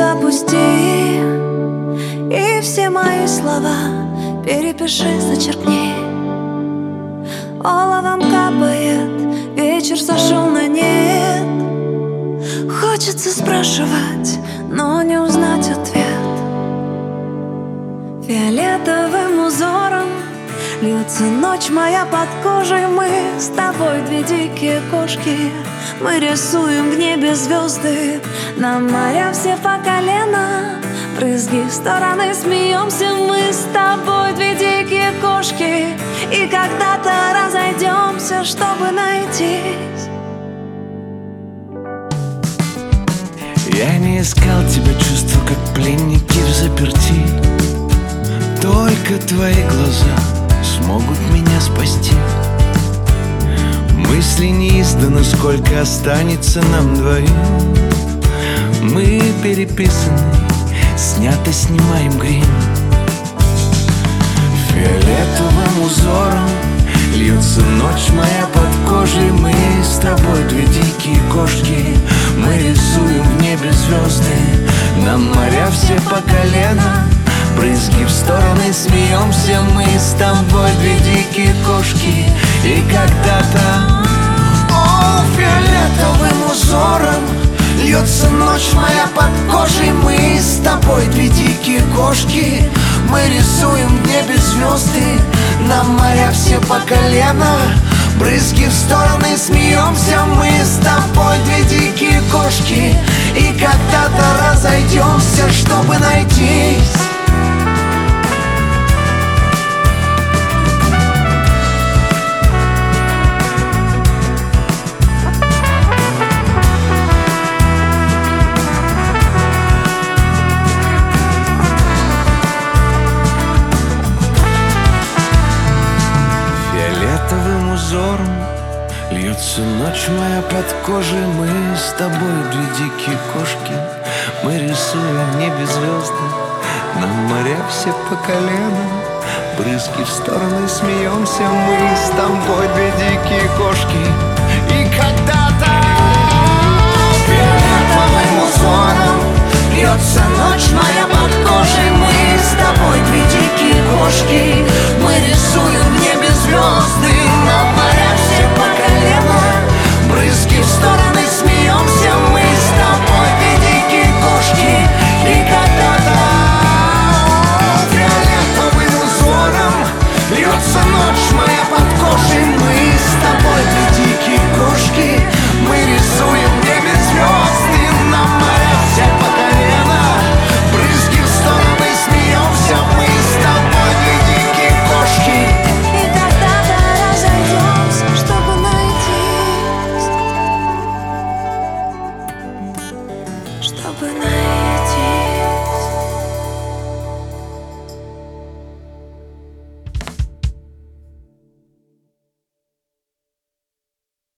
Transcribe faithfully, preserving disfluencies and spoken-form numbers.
опусти и все мои слова перепиши, зачеркни. Оловом капает, вечер сошел на нет. Хочется спрашивать, но не узнать ответ. Фиолетовым узором льется ночь моя под кожей. Мы с тобой две дикие кошки. Мы рисуем в небе звезды, на моря все по колено. Брызги в стороны, смеемся. Мы с тобой две дикие кошки. И когда-то разойдемся, чтобы найтись. Я не искал тебя, чувства как пленники в заперти. Только твои глаза смогут меня спасти. Мысли не изданы, сколько останется нам двоим. Мы переписаны, снято, снимаем грим. Фиолетовым узором льется ночь моя под кожей. Мы с тобой две дикие кошки. Мы рисуем в небе звезды, нам моря все по колено. Брызги в стороны, смеемся. Мы с тобой две дикие кошки. И когда-то, о, фиолетовым узором льется ночь моя под кожей. Мы с тобой две дикие кошки. Мы рисуем в небе звезды, нам моря все по колено. Брызги в стороны, смеемся. Мы с тобой две дикие кошки. И когда-то разойдемся, чтобы найтись. Фиолетовым узором льется ночь моя под кожей. Мы с тобой две дикие кошки. Мы рисуем в небе звезды, нам моря все по колено. Брызги в стороны, смеемся. Мы с тобой две дикие кошки. И когда-то фиолетовым узором льется ночь моя под кожей.